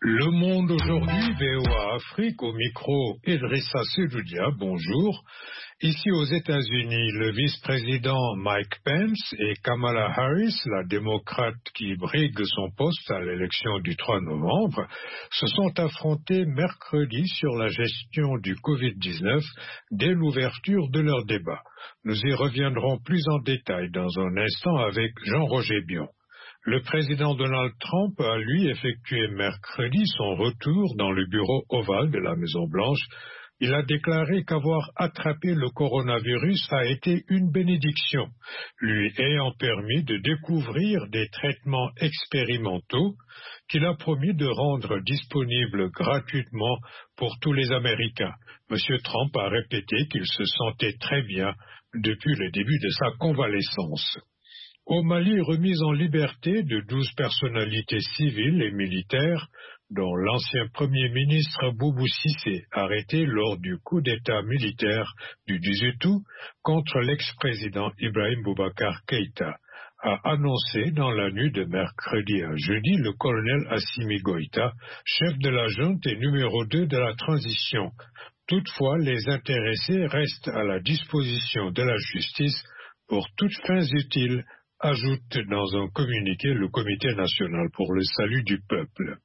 Le Monde aujourd'hui, VOA Afrique, au micro Idrissa Sedoudia, bonjour. Ici aux États-Unis, le vice-président Mike Pence et Kamala Harris, la démocrate qui brigue son poste à l'élection du 3 novembre, se sont affrontés mercredi sur la gestion du Covid-19 dès l'ouverture de leur débat. Nous y reviendrons plus en détail dans un instant avec Jean-Roger Bion. Le président Donald Trump a, lui, effectué mercredi son retour dans le bureau ovale de la Maison-Blanche. Il a déclaré qu'avoir attrapé le coronavirus a été une bénédiction, lui ayant permis de découvrir des traitements expérimentaux qu'il a promis de rendre disponibles gratuitement pour tous les Américains. M. Trump a répété qu'il se sentait très bien depuis le début de sa convalescence. Au Mali, remise en liberté de 12 personnalités civiles et militaires, dont l'ancien Premier ministre Boubou Cissé, arrêté lors du coup d'État militaire du 18 août contre l'ex-président Ibrahim Boubacar Keïta, a annoncé dans la nuit de mercredi à jeudi le colonel Assimi Goïta, chef de la junte et numéro 2 de la transition. Toutefois, les intéressés restent à la disposition de la justice pour toutes fins utiles, ajoute dans un communiqué le Comité national pour le salut du peuple.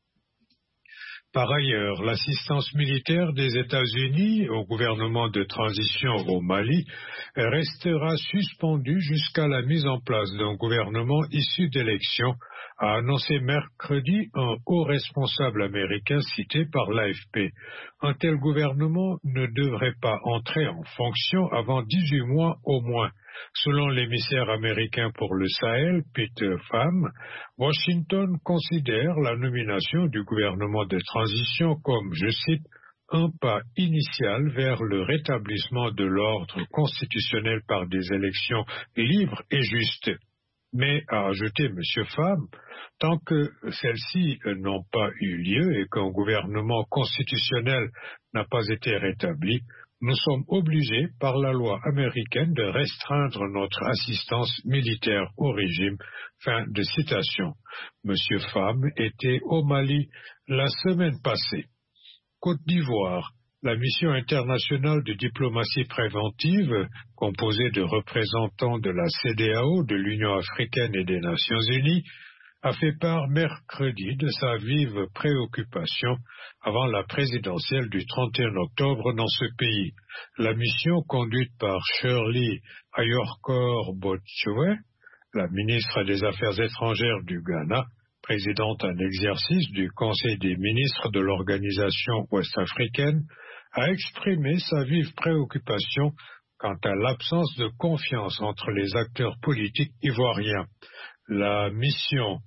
Par ailleurs, l'assistance militaire des États-Unis au gouvernement de transition au Mali restera suspendue jusqu'à la mise en place d'un gouvernement issu d'élections, a annoncé mercredi un haut responsable américain cité par l'AFP. Un tel gouvernement ne devrait pas entrer en fonction avant 18 mois au moins. Selon l'émissaire américain pour le Sahel, Peter Pham, Washington considère la nomination du gouvernement de transition comme, je cite, un pas initial vers le rétablissement de l'ordre constitutionnel par des élections libres et justes. Mais, a ajouté M. Pham, tant que celles-ci n'ont pas eu lieu et qu'un gouvernement constitutionnel n'a pas été rétabli, nous sommes obligés par la loi américaine de restreindre notre assistance militaire au régime. Fin de citation. M. Pham était au Mali la semaine passée. Côte d'Ivoire. La mission internationale de diplomatie préventive, composée de représentants de la CEDEAO, de l'Union africaine et des Nations unies, a fait part mercredi de sa vive préoccupation avant la présidentielle du 31 octobre dans ce pays. La mission conduite par Shirley Ayorkor Botchoué, la ministre des Affaires étrangères du Ghana, présidente en exercice du Conseil des ministres de l'Organisation ouest-africaine, a exprimé sa vive préoccupation quant à l'absence de confiance entre les acteurs politiques ivoiriens. La mission,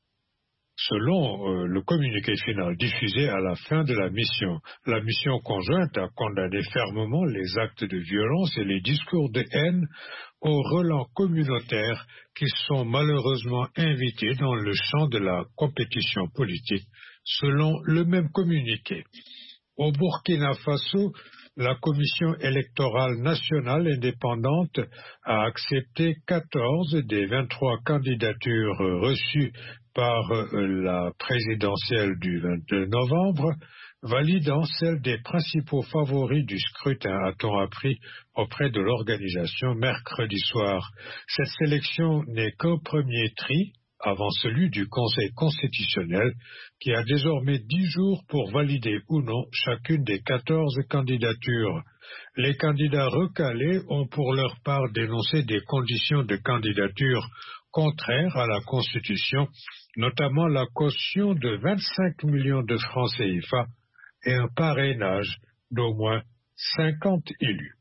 selon le communiqué final diffusé à la fin de la mission conjointe a condamné fermement les actes de violence et les discours de haine au relents communautaires qui sont malheureusement invités dans le champ de la compétition politique, selon le même communiqué. Au Burkina Faso, la Commission électorale nationale indépendante a accepté 14 des 23 candidatures reçues par la présidentielle du 22 novembre, validant celle des principaux favoris du scrutin, a-t-on appris auprès de l'organisation mercredi soir. Cette sélection n'est qu'un premier tri avant celui du Conseil constitutionnel, qui a désormais 10 jours pour valider ou non chacune des 14 candidatures. Les candidats recalés ont pour leur part dénoncé des conditions de candidature contraires à la Constitution, notamment la caution de 25 millions de francs CFA et un parrainage d'au moins 50 élus.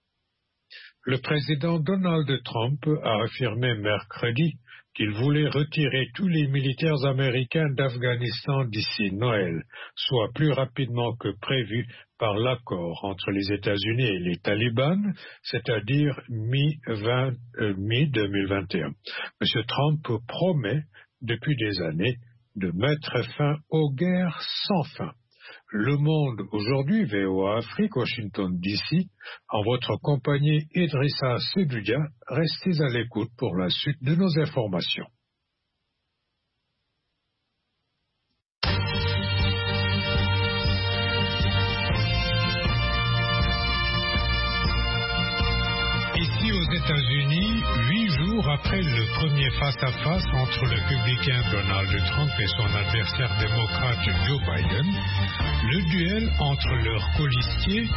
Le président Donald Trump a affirmé mercredi qu'il voulait retirer tous les militaires américains d'Afghanistan d'ici Noël, soit plus rapidement que prévu par l'accord entre les États-Unis et les talibans, c'est-à-dire mi-2021. M. Trump promet depuis des années de mettre fin aux guerres sans fin. Le Monde aujourd'hui, VOA Afrique, Washington DC, en votre compagnie Idrissa Sedoudia, restez à l'écoute pour la suite de nos informations. États-Unis, 8 jours après le premier face-à-face entre le républicain Donald Trump et son adversaire démocrate Joe Biden, le duel entre leurs colistiers,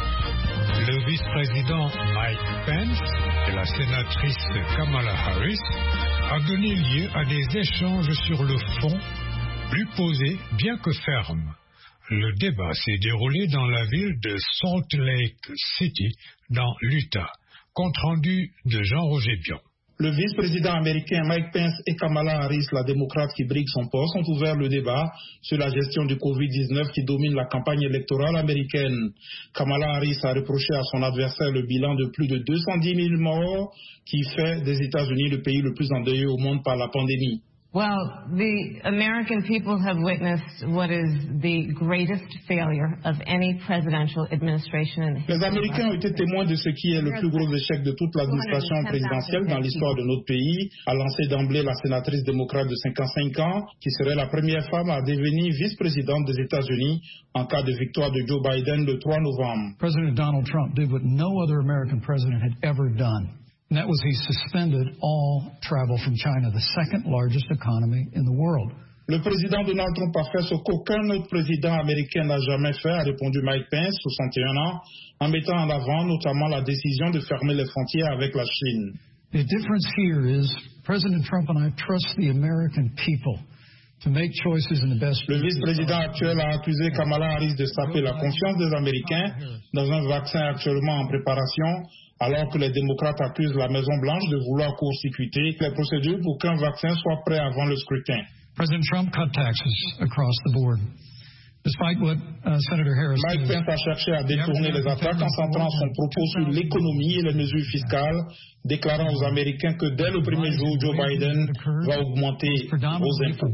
le vice-président Mike Pence et la sénatrice Kamala Harris, a donné lieu à des échanges sur le fond, plus posés bien que fermes. Le débat s'est déroulé dans la ville de Salt Lake City, dans l'Utah. Compte rendu de Jean-Roger Bion. Le vice-président américain Mike Pence et Kamala Harris, la démocrate qui brigue son poste, ont ouvert le débat sur la gestion du Covid-19 qui domine la campagne électorale américaine. Kamala Harris a reproché à son adversaire le bilan de plus de 210 000 morts qui fait des États-Unis le pays le plus endeuillé au monde par la pandémie. Well, the American people have witnessed what is the greatest failure of any presidential administration in history. Les Américains ont été témoins de ce qui est le plus gros échec de toute l'administration présidentielle dans l'histoire de notre pays, a lancé d'emblée la sénatrice démocrate de 55 ans, qui serait la première femme à devenir vice-présidente des États-Unis en cas de victoire de Joe Biden le 3 novembre. President Donald Trump did what no other American president had ever done. And that was he suspended all travel from China, the second largest economy in the world. Le président Donald Trump a fait ce qu'aucun autre président américain n'a jamais fait, a répondu Mike Pence, 61 ans, en mettant en avant notamment la décision de fermer les frontières avec la Chine. The difference here is President Trump and I trust the American people to make choices in the best. Le vice-président actuel a accusé Kamala Harris de saper la confiance des Américains dans un vaccin actuellement en préparation, alors que les démocrates accusent la Maison-Blanche de vouloir court-circuiter les procédures pour qu'un vaccin soit prêt avant le scrutin. President Trump cut taxes across the board. Despite what Senator Harris Mike Pence a cherché à détourner les attaques en centrant son propos sur l'économie et les mesures fiscales, déclarant aux Américains que dès le premier jour, Joe Biden va augmenter vos impôts.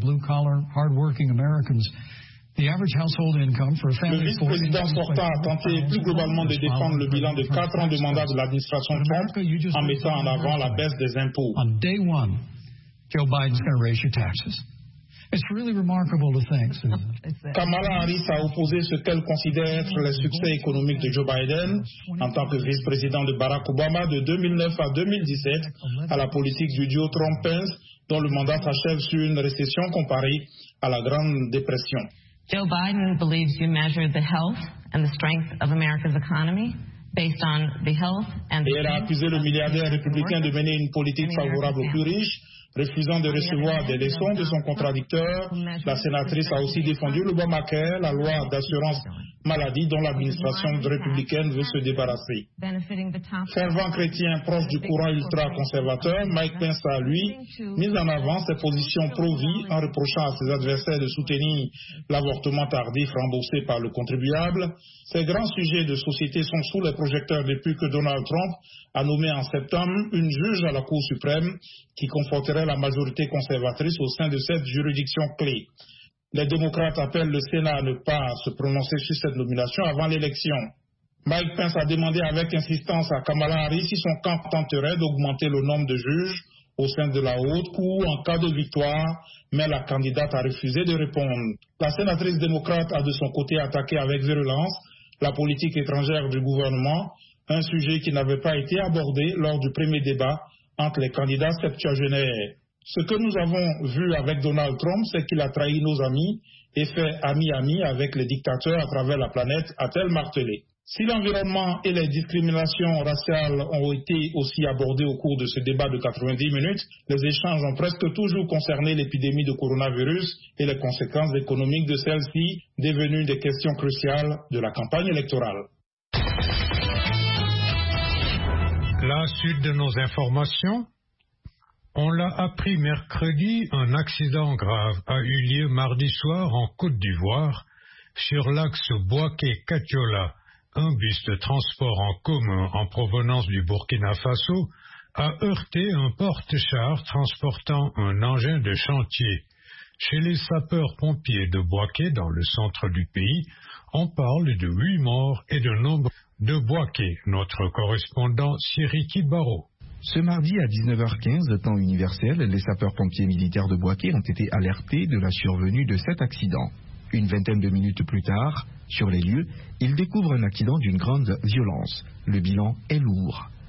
Le vice-président sortant a tenté plus globalement de défendre le bilan de 4 ans de mandat de l'administration Trump en mettant en avant la baisse des impôts. On day one, Joe Biden's going to raise your taxes. It's really remarkable to think. Kamala Harris a opposé ce qu'elle considère être les succès économiques de Joe Biden en tant que vice-président de Barack Obama de 2009 à 2017 à la politique du duo Trump-Pence dont le mandat s'achève sur une récession comparée à la Grande Dépression. Joe Biden believes you measure the health and the strength of America's economy based on the health and the. Et elle a accusé le milliardaire républicain de mener une politique favorable aux plus riches, refusant de recevoir des leçons de son contradicteur. La sénatrice a aussi défendu l'Obamacare, la loi d'assurance maladie dont l'administration républicaine veut se débarrasser. Fervent chrétien proche du courant ultra-conservateur, Mike Pence a, lui, mis en avant ses positions pro-vie en reprochant à ses adversaires de soutenir l'avortement tardif remboursé par le contribuable. Ces grands sujets de société sont sous les projecteurs depuis que Donald Trump a nommé en septembre une juge à la Cour suprême qui conforterait la majorité conservatrice au sein de cette juridiction clé. Les démocrates appellent le Sénat à ne pas se prononcer sur cette nomination avant l'élection. Mike Pence a demandé avec insistance à Kamala Harris si son camp tenterait d'augmenter le nombre de juges au sein de la Haute Cour en cas de victoire, mais la candidate a refusé de répondre. La sénatrice démocrate a de son côté attaqué avec virulence la politique étrangère du gouvernement, un sujet qui n'avait pas été abordé lors du premier débat entre les candidats septuagénaires. Ce que nous avons vu avec Donald Trump, c'est qu'il a trahi nos amis et fait ami-ami avec les dictateurs à travers la planète, a-t-elle martelé. Si l'environnement et les discriminations raciales ont été aussi abordés au cours de ce débat de 90 minutes, les échanges ont presque toujours concerné l'épidémie de coronavirus et les conséquences économiques de celle-ci, devenues des questions cruciales de la campagne électorale. La suite de nos informations. On l'a appris mercredi, un accident grave a eu lieu mardi soir en Côte d'Ivoire, sur l'axe Bouaké-Katiola. Un bus de transport en commun en provenance du Burkina Faso a heurté un porte-char transportant un engin de chantier. Chez les sapeurs-pompiers de Bouaké, dans le centre du pays, on parle de 8 morts et de nombre de Bouaké. Notre correspondant Siriki Baro. Ce mardi à 19h15, temps universel, les sapeurs-pompiers militaires de Bouaké ont été alertés de la survenue de cet accident. Une vingtaine de minutes plus tard, sur les lieux, ils découvrent un accident d'une grande violence. Le bilan est lourd.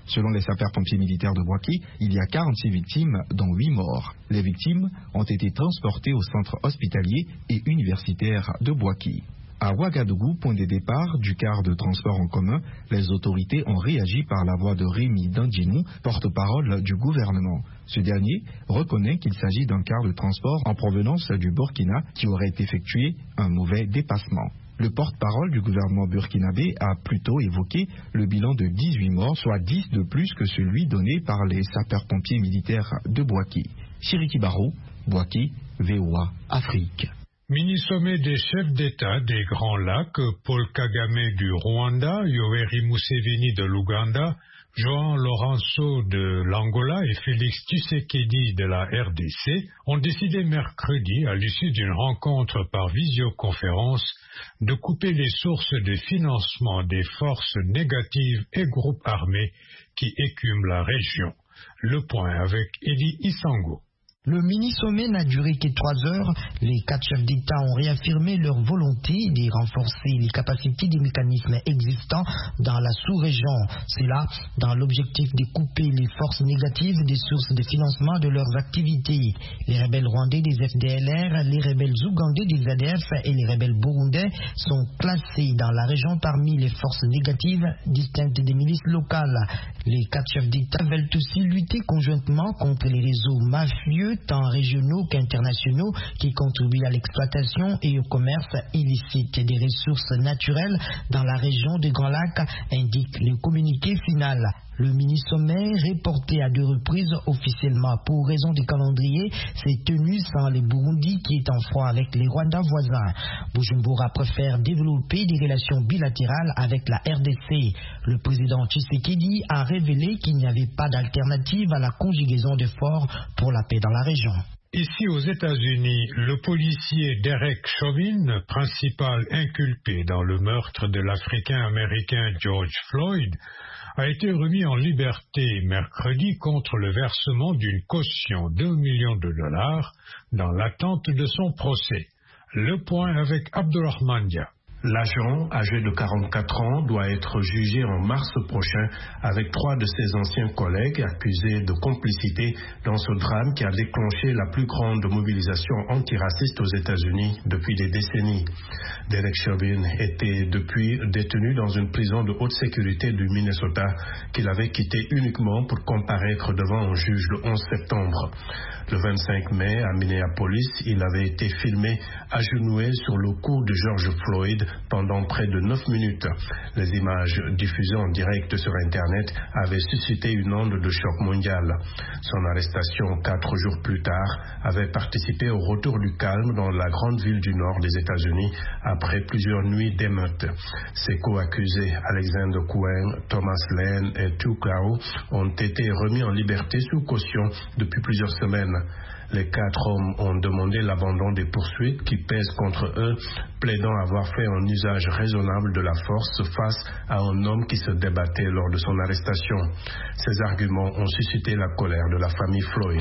Selon les sapeurs-pompiers militaires de Bouaké, il y a 46 victimes, dont 8 morts. Les victimes ont été transportées au centre hospitalier et universitaire de Bouaké. À Ouagadougou, point de départ du car de transport en commun, les autorités ont réagi par la voix de Rémi Dandinou, porte-parole du gouvernement. Ce dernier reconnaît qu'il s'agit d'un car de transport en provenance du Burkina qui aurait effectué un mauvais dépassement. Le porte-parole du gouvernement burkinabé a plutôt évoqué le bilan de 18 morts, soit 10 de plus que celui donné par les sapeurs-pompiers militaires de Bouaké. Chiriki Barro, Bouaké, VOA, Afrique. Mini-sommet des chefs d'État des Grands Lacs, Paul Kagame du Rwanda, Yoweri Museveni de l'Ouganda, João Lourenço de l'Angola et Félix Tshisekedi de la RDC ont décidé mercredi, à l'issue d'une rencontre par visioconférence, de couper les sources de financement des forces négatives et groupes armés qui écument la région. Le point avec Eddie Isango. Le mini-sommet n'a duré que 3 heures. Les 4 chefs d'État ont réaffirmé leur volonté de renforcer les capacités des mécanismes existants dans la sous-région. Cela dans l'objectif de couper les forces négatives des sources de financement de leurs activités. Les rebelles rwandais des FDLR, les rebelles ougandais des ADF et les rebelles burundais sont classés dans la région parmi les forces négatives distinctes des milices locales. Les 4 chefs d'État veulent aussi lutter conjointement contre les réseaux mafieux tant régionaux qu'internationaux qui contribuent à l'exploitation et au commerce illicite des ressources naturelles dans la région des Grands Lacs, indique le communiqué final. Le mini-sommet, reporté à 2 reprises officiellement pour raison du calendrier, s'est tenu sans le Burundi qui est en froid avec les Rwandais voisins. Bujumbura préfère développer des relations bilatérales avec la RDC. Le président Tshisekedi a révélé qu'il n'y avait pas d'alternative à la conjugaison d'efforts pour la paix dans la région. Ici aux États-Unis, le policier Derek Chauvin, principal inculpé dans le meurtre de l'Africain-Américain George Floyd, a été remis en liberté mercredi contre le versement d'une caution d'$1 million dans l'attente de son procès. Le point avec Abdulrahman Dia. L'agent, âgé de 44 ans, doit être jugé en mars prochain avec 3 de ses anciens collègues accusés de complicité dans ce drame qui a déclenché la plus grande mobilisation antiraciste aux États-Unis depuis des décennies. Derek Chauvin était depuis détenu dans une prison de haute sécurité du Minnesota qu'il avait quitté uniquement pour comparaître devant un juge le 11 septembre. Le 25 mai, à Minneapolis, il avait été filmé agenouillé sur le cou de George Floyd pendant près de 9 minutes. Les images diffusées en direct sur Internet avaient suscité une onde de choc mondial. Son arrestation 4 jours plus tard avait participé au retour du calme dans la grande ville du nord des États-Unis après plusieurs nuits d'émeutes. Ses co-accusés Alexander Cohen, Thomas Lane et Tu Cao ont été remis en liberté sous caution depuis plusieurs semaines. Les 4 hommes ont demandé l'abandon des poursuites qui pèsent contre eux, plaidant avoir fait un usage raisonnable de la force face à un homme qui se débattait lors de son arrestation. Ces arguments ont suscité la colère de la famille Floyd.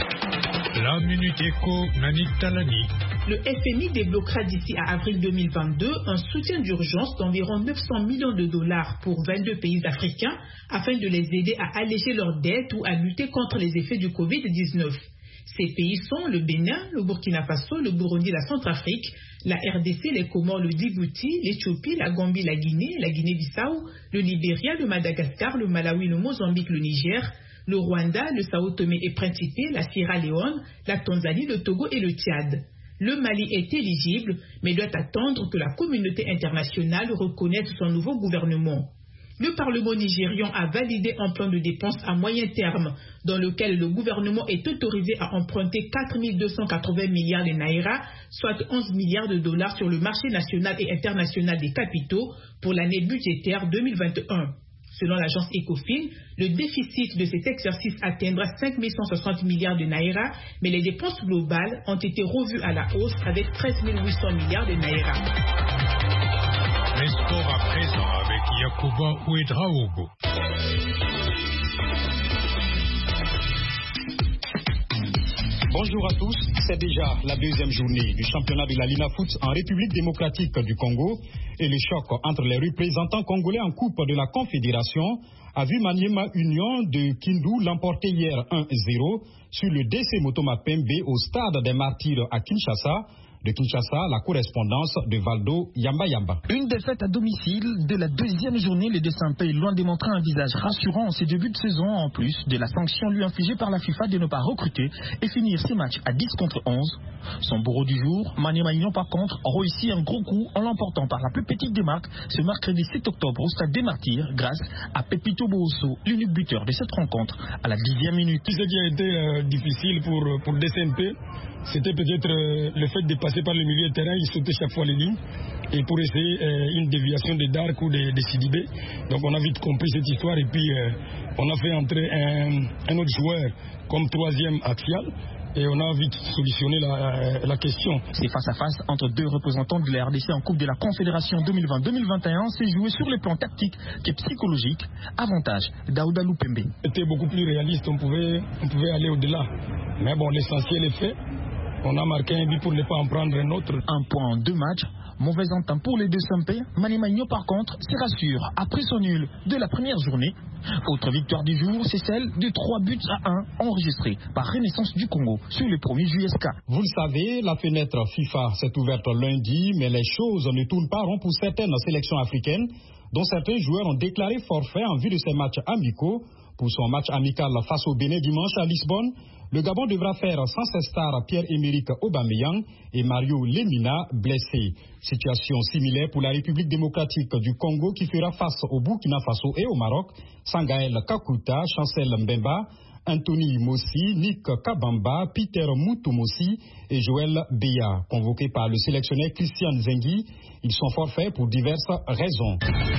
La Minute Éco, Nanik Talani. Le FMI débloquera d'ici à avril 2022 un soutien d'urgence d'environ $900 millions pour 22 pays africains afin de les aider à alléger leurs dettes ou à lutter contre les effets du Covid-19. Ces pays sont le Bénin, le Burkina Faso, le Burundi, la Centrafrique, la RDC, les Comores, le Djibouti, l'Éthiopie, la Gambie, la Guinée-Bissau, le Libéria, le Madagascar, le Malawi, le Mozambique, le Niger, le Rwanda, le Sao Tomé et Principe, la Sierra Leone, la Tanzanie, le Togo et le Tchad. Le Mali est éligible, mais doit attendre que la communauté internationale reconnaisse son nouveau gouvernement. Le Parlement nigérian a validé un plan de dépenses à moyen terme dans lequel le gouvernement est autorisé à emprunter 4 280 milliards de naira, soit 11 milliards de dollars sur le marché national et international des capitaux pour l'année budgétaire 2021. Selon l'agence Ecofin, le déficit de cet exercice atteindra 5 160 milliards de naira, mais les dépenses globales ont été revues à la hausse avec 13 800 milliards de naira. Les sports à présent avec Yacouba Ouedraogo. Bonjour à tous, c'est déjà la deuxième journée du championnat de la Linafoot en République démocratique du Congo et le choc entre les représentants congolais en Coupe de la Confédération a vu Maniema Union de Kindu l'emporter hier 1-0 sur le DC Motoma Pembe au stade des Martyrs à Kinshasa. De Kinshasa, la correspondance de Valdo Yamba Yamba. Une défaite à domicile de la deuxième journée, les Deux-Saint-Pé loin de montrer un visage rassurant en ses débuts de saison, en plus de la sanction lui infligée par la FIFA de ne pas recruter et finir ses matchs à 10 contre 11. Son bourreau du jour, Maniema Union par contre, réussit un gros coup en l'emportant par la plus petite des marques ce mercredi 7 octobre au stade des Martyrs grâce à Pepito Boosso, l'unique buteur de cette rencontre à la 10e minute. Ce qui a été difficile pour DCNP, c'était peut-être le fait de passer par le milieu de terrain, il sautait chaque fois les lignes et pour essayer une déviation de Dark ou de Sidibé. Donc on a vite compris cette histoire et puis on a fait entrer un autre joueur comme troisième axial. Et on a vite solutionné la question. C'est face à face entre deux représentants de la RDC en Coupe de la Confédération 2020-2021. C'est joué sur le plan tactique et psychologique. Avantage d'Aouda Lupembe. C'était beaucoup plus réaliste, on pouvait aller au-delà. Mais bon, l'essentiel est fait. On a marqué un but pour ne pas en prendre un autre. Un point en 2 matchs. Mauvais entente pour les Deux-Saint-Pé. Maniema Union par contre se rassure après son nul de la première journée. Autre victoire du jour, c'est celle de 3-1 enregistrée par Renaissance du Congo sur le premier JSK. Vous le savez, la fenêtre FIFA s'est ouverte lundi, mais les choses ne tournent pas rond pour certaines sélections africaines, dont certains joueurs ont déclaré forfait en vue de ces matchs amicaux. Pour son match amical face au Bénin dimanche à Lisbonne, le Gabon devra faire sans ses stars Pierre-Emerick Aubameyang et Mario Lemina blessés. Situation similaire pour la République démocratique du Congo qui fera face au Burkina Faso et au Maroc, sans Gaël Kakuta, Chancel Mbemba, Anthony Mossi, Nick Kabamba, Peter Moutoumossi et Joël Beya. Convoqués par le sélectionneur Christian Zengi, ils sont forfaits pour diverses raisons.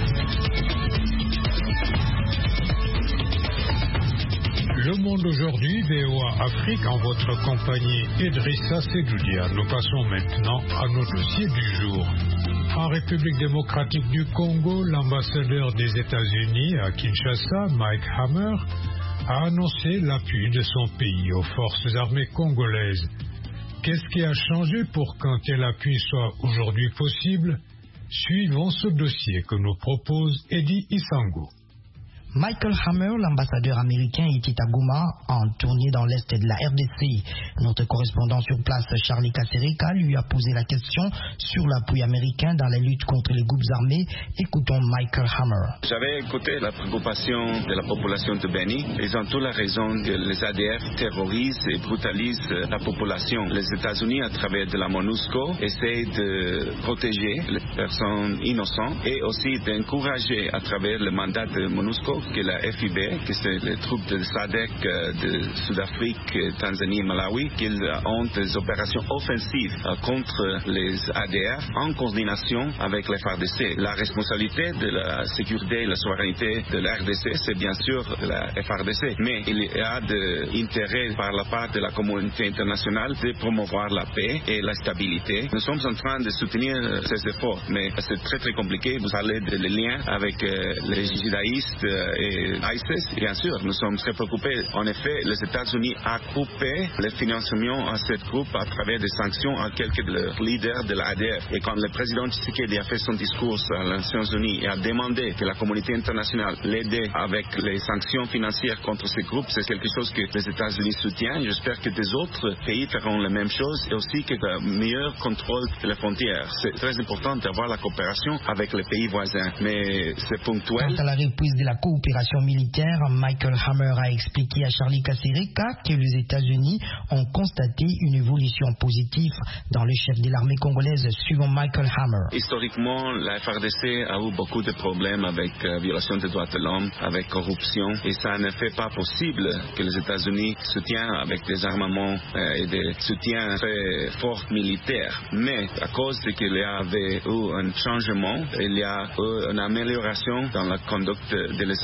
Le Monde aujourd'hui, VOA Afrique, en votre compagnie Idrissa Sedoudia. Nous passons maintenant à nos dossiers du jour. En République démocratique du Congo, l'ambassadeur des États-Unis à Kinshasa, Mike Hammer, a annoncé l'appui de son pays aux forces armées congolaises. Qu'est-ce qui a changé pour qu'un tel appui soit aujourd'hui possible? Suivons ce dossier que nous propose Eddie Isango. Michael Hammer, l'ambassadeur américain, était à Goma en tournée dans l'est de la RDC. Notre correspondant sur place, Charlie Kasereka, lui a posé la question sur l'appui américain dans la lutte contre les groupes armés. Écoutons Michael Hammer. J'avais écouté la préoccupation de la population de Beni. Ils ont toute la raison que les ADF terrorisent et brutalisent la population. Les États-Unis, à travers de la MONUSCO, essaient de protéger les personnes innocentes et aussi d'encourager à travers le mandat de MONUSCO que la FIB, que c'est les troupes de SADC de Sud-Afrique, Tanzanie et Malawi, qu'ils ont des opérations offensives contre les ADF en coordination avec les FARDC. La responsabilité de la sécurité et la souveraineté de la RDC, c'est bien sûr la FARDC, mais il y a de l'intérêt par la part de la communauté internationale de promouvoir la paix et la stabilité. Nous sommes en train de soutenir ces efforts, mais c'est très très compliqué. Vous parlez de les liens avec les judaïstes et ISIS. Bien sûr, nous sommes très préoccupés. En effet, les États-Unis ont coupé le financement à cette groupe à travers des sanctions à quelques leaders de l'ADF. Et quand le président Tshisekedi a fait son discours à les Nations Unies et a demandé que la communauté internationale l'aide avec les sanctions financières contre ces groupes, c'est quelque chose que les États-Unis soutiennent. J'espère que des autres pays feront la même chose et aussi que un meilleur contrôle de la frontière. C'est très important d'avoir la coopération avec les pays voisins, mais c'est ponctuel. Quant à la reprise de la coopération militaire, Michael Hammer a expliqué à Charlie Kasereka que les États-Unis ont constaté une évolution positive dans le chef de l'armée congolaise, suivant Michael Hammer. Historiquement, la FARDC a eu beaucoup de problèmes avec violation des droits de l'homme, avec corruption, et ça ne fait pas possible que les États-Unis soutiennent avec des armements et des soutiens très forts militaires. Mais à cause qu'il y avait eu un changement, il y a eu une amélioration dans la conduite de les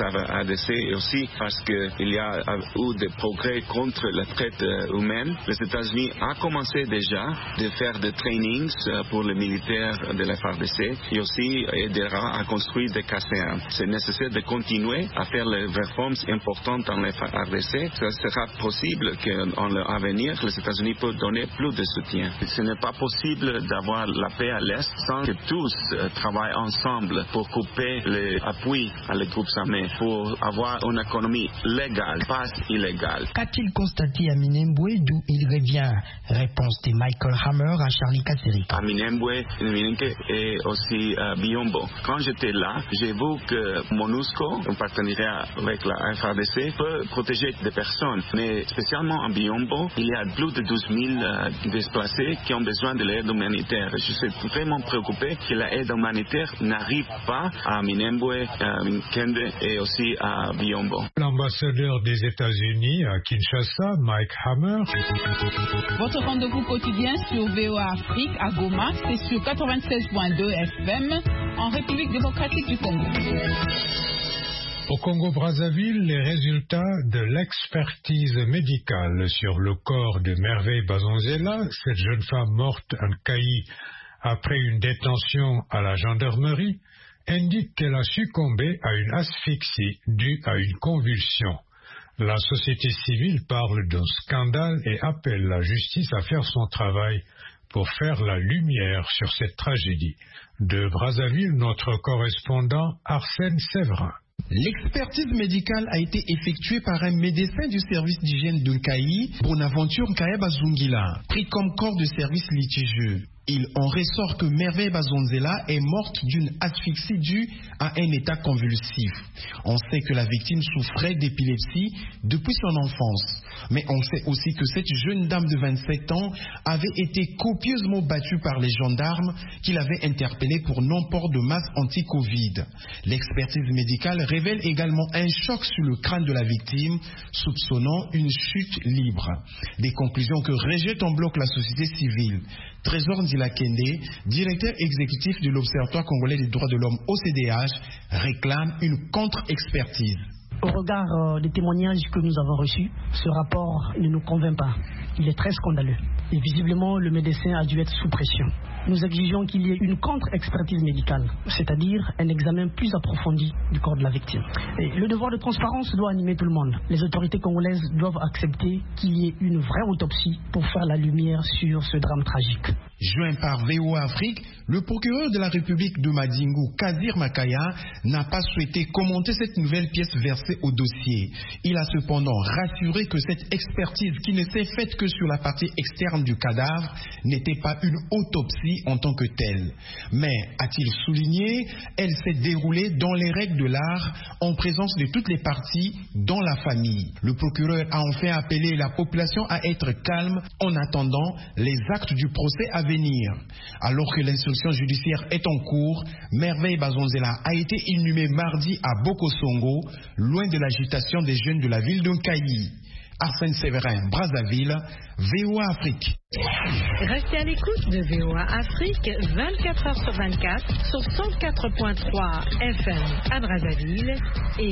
RDC et aussi parce qu'il y a eu des progrès contre la traite humaine. Les États-Unis ont commencé déjà de faire des trainings pour les militaires de la FARDC et aussi aidera à construire des casernes. C'est nécessaire de continuer à faire les réformes importantes dans la FARDC. Ça sera possible qu'en l'avenir, les États-Unis peuvent donner plus de soutien. Ce n'est pas possible d'avoir la paix à l'Est sans que tous travaillent ensemble pour couper l'appui à les groupes armés, pour avoir une économie légale, pas illégale. Qu'a-t-il constaté à Minembwe d'où il revient? Réponse de Michael Hammer à Charlie Kaserika. À Minembwe et aussi à Biombo. Quand j'étais là, j'ai vu que MONUSCO, en partenariat avec la FARDC, peut protéger des personnes. Mais spécialement à Biombo, il y a plus de 12 000 déplacés qui ont besoin de l'aide humanitaire. Je suis vraiment préoccupé que l'aide humanitaire n'arrive pas à Minembwe, à Mikende et aussi à Biombo. L'ambassadeur des États-Unis à Kinshasa, Mike Hammer. Votre rendez-vous quotidien sur VOA Afrique à Goma, c'est sur 96.2 FM en République démocratique du Congo. Au Congo-Brazzaville, les résultats de l'expertise médicale sur le corps de Merveille Bazonzela, cette jeune femme morte en Kaï après une détention à la gendarmerie, indiquent qu'elle a succombé à une asphyxie due à une convulsion. La société civile parle d'un scandale et appelle la justice à faire son travail pour faire la lumière sur cette tragédie. De Brazzaville, notre correspondant Arsène Séverin. L'expertise médicale a été effectuée par un médecin du service d'hygiène de Kaï, Bonaventure Nkayaba Zungila, pris comme corps de service litigieux. Il en ressort que Merveille Bazonzela est morte d'une asphyxie due à un état convulsif. On sait que la victime souffrait d'épilepsie depuis son enfance. Mais on sait aussi que cette jeune dame de 27 ans avait été copieusement battue par les gendarmes qui l'avaient interpellée pour non-port de masque anti-Covid. L'expertise médicale révèle également un choc sur le crâne de la victime, soupçonnant une chute libre. Des conclusions que rejette en bloc la société civile. Trésor Ndilakende, directeur exécutif de l'Observatoire congolais des droits de l'homme OCDH, réclame une contre-expertise. Au regard des témoignages que nous avons reçus, ce rapport ne nous convainc pas. Il est très scandaleux. Et visiblement, le médecin a dû être sous pression. Nous exigeons qu'il y ait une contre-expertise médicale, c'est-à-dire un examen plus approfondi du corps de la victime. Et le devoir de transparence doit animer tout le monde. Les autorités congolaises doivent accepter qu'il y ait une vraie autopsie pour faire la lumière sur ce drame tragique. Joint par VOA Afrique, le procureur de la République de Madingu, Kazir Makaya, n'a pas souhaité commenter cette nouvelle pièce versée au dossier. Il a cependant rassuré que cette expertise, qui ne s'est faite que sur la partie externe du cadavre, n'était pas une autopsie en tant que telle. Mais, a-t-il souligné, elle s'est déroulée dans les règles de l'art, en présence de toutes les parties, dont la famille. Le procureur a enfin appelé la population à être calme en attendant les actes du procès à venir. Alors que l'instruction judiciaire est en cours, Merveille Bazonzela a été inhumée mardi à Bokosongo, loin de l'agitation des jeunes de la ville de Kaï. Arsène Séverin, Brazzaville, VOA Afrique. Restez à l'écoute de VOA Afrique 24 heures sur 24 sur 104.3 FM à Brazzaville et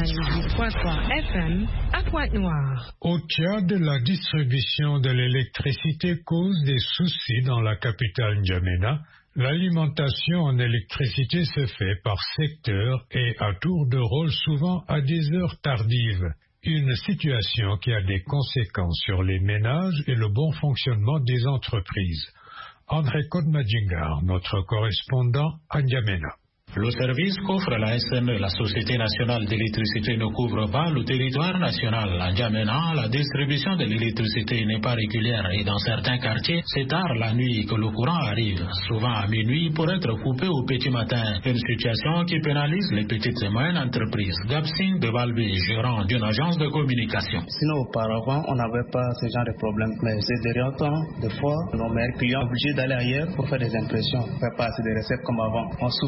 98.3 FM à Pointe-Noire. Au Tchad, la distribution de l'électricité cause des soucis dans la capitale N'Djamena. L'alimentation en électricité se fait par secteur et à tour de rôle, souvent à des heures tardives. Une situation qui a des conséquences sur les ménages et le bon fonctionnement des entreprises. André Kodmadjingar, notre correspondant à N'Djamena. Le service qu'offre la SNE, la Société nationale d'électricité, ne couvre pas le territoire national. À N'Djamena, la distribution de l'électricité n'est pas régulière et dans certains quartiers, c'est tard la nuit que le courant arrive, souvent à minuit pour être coupé au petit matin. Une situation qui pénalise les petites et moyennes entreprises. Gabsing de Balbi, gérant d'une agence de communication. Sinon, auparavant, on n'avait pas ce genre de problème. Mais ces derniers temps, des fois, nos meilleurs clients sont obligés d'aller ailleurs pour faire des impressions. On ne fait pas assez de recettes comme avant. On souffre énormément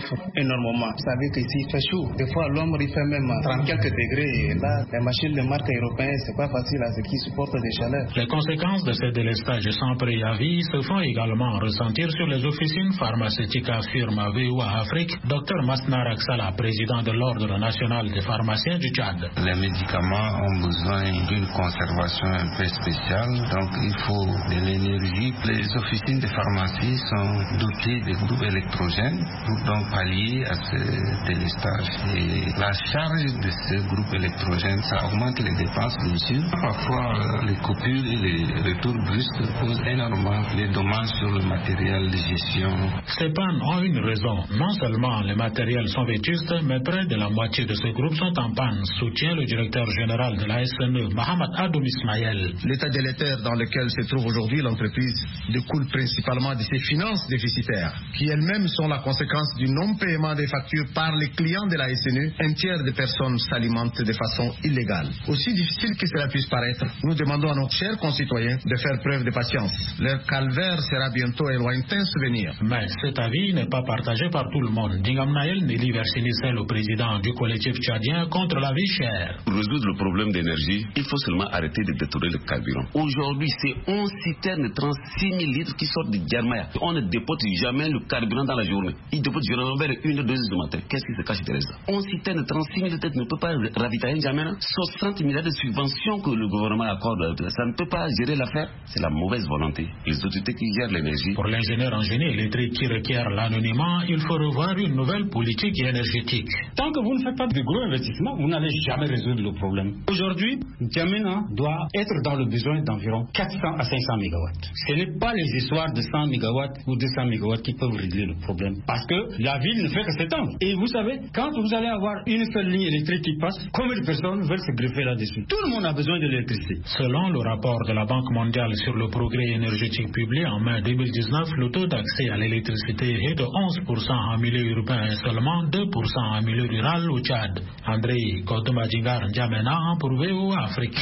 énormément. Vous savez qu'ici il fait chaud. Des fois l'ombre il fait même 30 quelques degrés. Et là, les machines de marque européenne, c'est pas facile à ceux qui supportent des chaleurs. Les conséquences de ces délestages sans préavis se font également ressentir sur les officines pharmaceutiques, affirme VOA Afrique Dr Masnar Aksala, président de l'Ordre national des pharmaciens du Tchad. Les médicaments ont besoin d'une conservation un peu spéciale, donc il faut de l'énergie. Les officines de pharmacie sont dotées de groupes électrogènes pour donc pallier à ce délestage. Et la charge de ce groupe électrogène, ça augmente les dépenses bien sûr. Parfois les coupures et les retours brusques posent énormément les dommages sur le matériel de gestion. Ces pannes ont une raison. Non seulement les matériels sont vétustes, mais près de la moitié de ces groupes sont en panne, soutient le directeur général de la SNE, Mohamed Adoum Ismaël. L'état délétère dans lequel se trouve aujourd'hui l'entreprise découle principalement de ses finances déficitaires, qui elles-mêmes sont la conséquence du non-paiement des factures par les clients de la SNE. Un tiers des personnes s'alimentent de façon illégale. Aussi difficile que cela puisse paraître, nous demandons à nos chers concitoyens de faire preuve de patience. Leur calvaire sera bientôt un lointain souvenir. Mais cet avis n'est pas partagé par tout le monde. Dingam Naël Nelly Versinicel, le président du collectif tchadien contre la vie chère. Pour résoudre le problème d'énergie, il faut seulement arrêter de détourner le carburant. Aujourd'hui, c'est 11 citernes de 36 000 litres qui sortent de Djermaya. On ne dépote jamais le carburant dans la journée. Il dépote généralement vers 1 ou 2 heures du matin. Qu'est-ce qui se cache derrière ça? 11 citernes de 36 000 litres ne peut pas ravitailler N'Djamena. 60 milliards de subventions que le gouvernement accorde, ça ne peut pas gérer l'affaire. C'est la mauvaise volonté. Les autorités qui gèrent l'énergie. Pour l'ingénieur en génie électrique qui requiert l'anonymat, il faut revoir une nouvelle politique énergétique. Tant que vous ne faites pas de gros investissements, vous n'allez jamais résoudre le problème. Aujourd'hui, N'Djamena doit être dans le besoin d'environ 400 à 500 mégawatts. Ce n'est pas les histoires de 100 mégawatts ou 200 mégawatts qui peuvent régler le problème. Parce que la ville ne fait que s'étendre. Et vous savez, quand vous allez avoir une seule ligne électrique qui passe, combien de personnes veulent se greffer là-dessus? Tout le monde a besoin de l'électricité. Selon le rapport de la Banque mondiale sur le progrès énergétique publié en mai 2019, le taux d'accès à l'électricité est de 11% en milieu urbain et seulement 2% en milieu rural au Tchad. André Kotomadjingar N'Djamena pour VOA Afrique.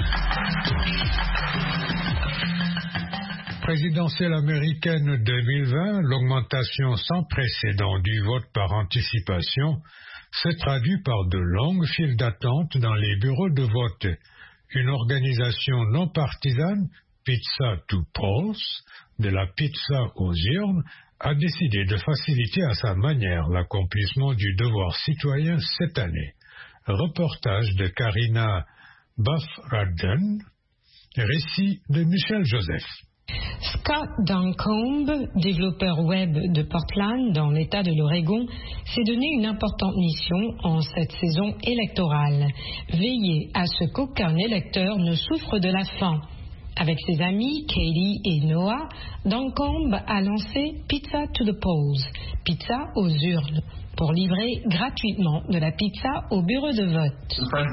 Présidentielle américaine 2020, l'augmentation sans précédent du vote par anticipation s'est traduite par de longues files d'attente dans les bureaux de vote. Une organisation non partisane, Pizza to Polls, de la pizza aux urnes, a décidé de faciliter à sa manière l'accomplissement du devoir citoyen cette année. Reportage de Karina Buff-Radden, récit de Michel Joseph. Scott Duncombe, développeur web de Portland dans l'État de l'Oregon, s'est donné une importante mission en cette saison électorale. Veiller à ce qu'aucun électeur ne souffre de la faim. Avec ses amis Katie et Noah, Duncombe a lancé Pizza to the Polls, pizza aux urnes, pour livrer gratuitement de la pizza au bureau de vote.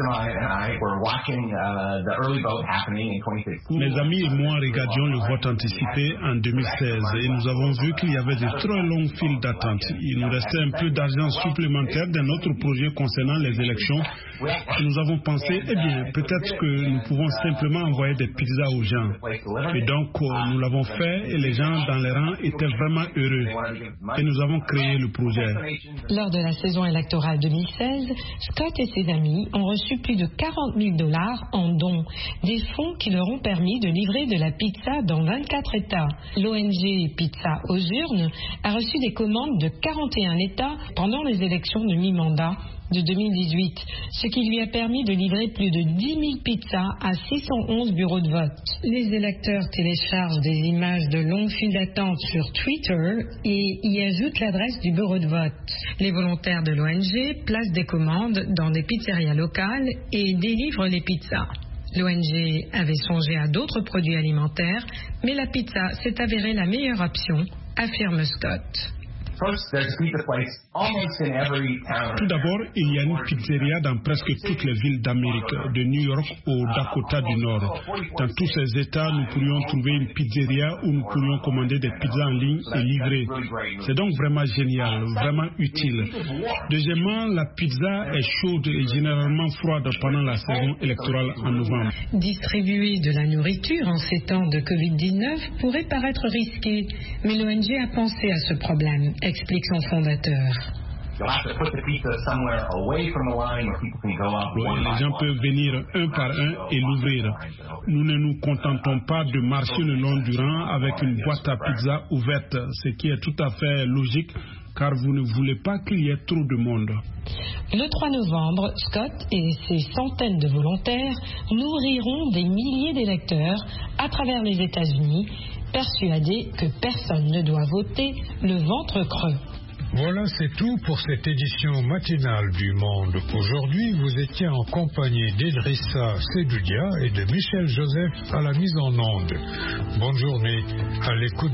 Mes amis et moi regardions le vote anticipé en 2016 et nous avons vu qu'il y avait de très longues files d'attente. Il nous restait un peu d'argent supplémentaire dans notre projet concernant les élections. Nous avons pensé, eh bien, peut-être que nous pouvons simplement envoyer des pizzas aux gens. Et donc, nous l'avons fait et les gens dans les rangs étaient vraiment heureux. Et nous avons créé le projet. Lors de la saison électorale 2016, Scott et ses amis ont reçu plus de 40 000 $ en dons, des fonds qui leur ont permis de livrer de la pizza dans 24 États. L'ONG Pizza aux urnes a reçu des commandes de 41 États pendant les élections de mi-mandat de 2018, ce qui lui a permis de livrer plus de 10 000 pizzas à 611 bureaux de vote. Les électeurs téléchargent des images de longues files d'attente sur Twitter et y ajoutent l'adresse du bureau de vote. Les volontaires de l'ONG placent des commandes dans des pizzerias locales et délivrent les pizzas. L'ONG avait songé à d'autres produits alimentaires, mais la pizza s'est avérée la meilleure option, affirme Scott. Tout d'abord, il y a une pizzeria dans presque toutes les villes d'Amérique, de New York au Dakota du Nord. Dans tous ces États, nous pourrions trouver une pizzeria où nous pourrions commander des pizzas en ligne et livrer. C'est donc vraiment génial, vraiment utile. Deuxièmement, la pizza est chaude et généralement froide pendant la saison électorale en novembre. Distribuer de la nourriture en ces temps de Covid-19 pourrait paraître risqué, mais l'ONG a pensé à ce problème, explique son fondateur. Les gens peuvent venir un par un et l'ouvrir. Nous ne nous contentons pas de marcher le long du rang avec une boîte à pizza ouverte, ce qui est tout à fait logique car vous ne voulez pas qu'il y ait trop de monde. Le 3 novembre, Scott et ses centaines de volontaires nourriront des milliers d'électeurs à travers les États-Unis, persuadés que personne ne doit voter le ventre creux. Voilà, c'est tout pour cette édition matinale du Monde. Aujourd'hui, vous étiez en compagnie d'Idrissa Sedoudia et de Michel Joseph à la mise en onde. Bonne journée à l'écoute.